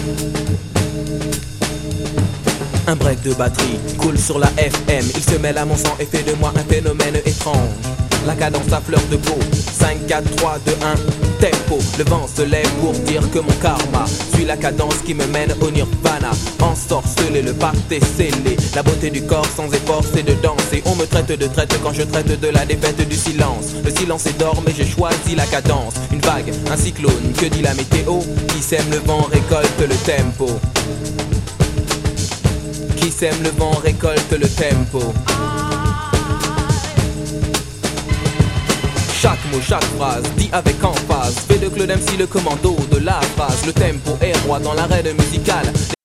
Un break de batterie coule sur la FM. Il se mêle à mon sang et fait de moi un phénomène étrange. La cadence à fleur de peau, 5, 4, 3, 2, 1, tempo. Le vent se lève pour dire que mon karma suit la cadence qui me mène au nirvana. Ensorcelé, le pacte est scellé. La beauté du corps sans effort c'est de danser. On me traite de traite quand je traite de la défaite du silence. Le silence est d'or mais j'ai choisi la cadence. Une vague, un cyclone, que dit la météo? Qui sème le vent récolte le tempo. Qui sème le vent récolte le tempo. Chaque mot, chaque phrase, dit avec emphase. Fait de Claude MC le commando de la phrase. Le tempo est roi dans l'arène musicale.